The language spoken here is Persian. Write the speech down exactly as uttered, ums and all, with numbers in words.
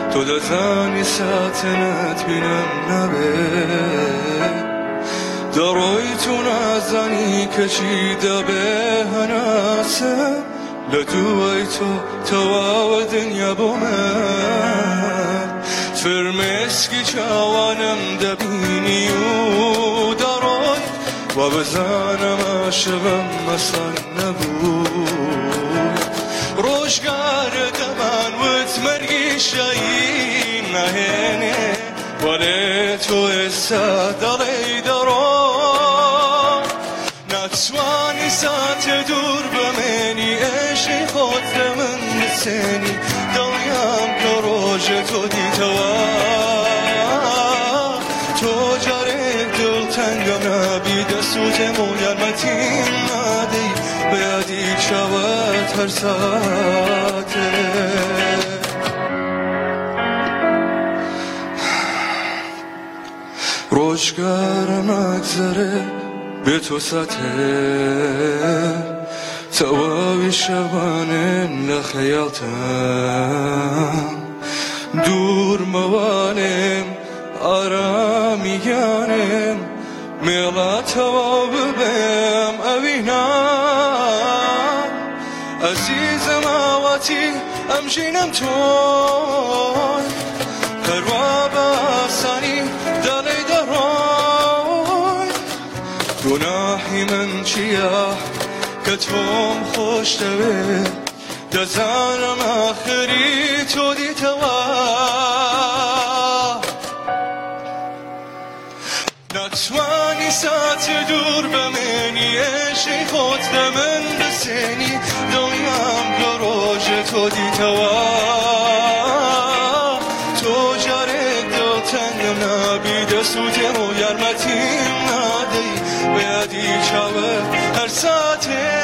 تو دزانی ساتنت بینم نبه دروی تو نزنی کچی دبه هناسه لدوی تو تواو دنیا بومد فرمسکی چاوانم دبینی و دروی و بزنم عاشقم مثلا نبود روشگار دمان وت مرگی شایی نهنه ولی تو استدلی درون نتوانی ساعت دور بمنی عشقی خود من نسنی دلیم که روژ تو دیتوا تو جاره دل تنگم نبی دستوت مویرمتیم ندی بیادی شود هر ساعته روشگارم اگذره به تو سطح تواوی شبانم لخیالتم دور موانم آرامیانم میلا توا ببم اوینم عزیزم آواتی امجینم توی هروا باسانی دلی دروی گناهی من چیه که توم خوش دوی دزانم آخری تو دیتوا نتوانی ساعت دور بمنی عشقی خود من بسنی دنیام که روژ تو دیتوا تو جاره دل تنگم نبی دستوتم و یرمتیم ندی بیادی چاوه هر ساعته